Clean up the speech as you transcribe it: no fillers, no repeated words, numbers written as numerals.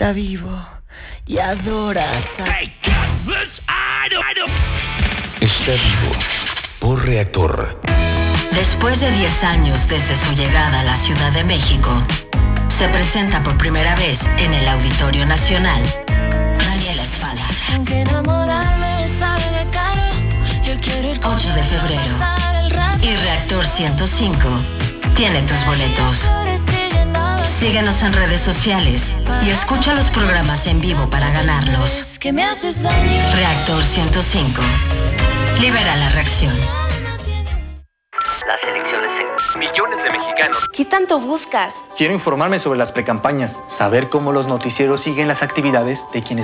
está vivo y adoras a... Está vivo por Reactor. Después de 10 años desde su llegada a la Ciudad de México, se presenta por primera vez en el Auditorio Nacional Daniela Espadas. 8 de febrero. Y Reactor 105 tiene tus boletos. Síguenos en redes sociales y escucha los programas en vivo para ganarlos. Reactor 105. Libera la reacción. Las elecciones en millones de mexicanos. ¿Qué tanto buscas? Quiero informarme sobre las precampañas, saber cómo los noticieros siguen las actividades de quienes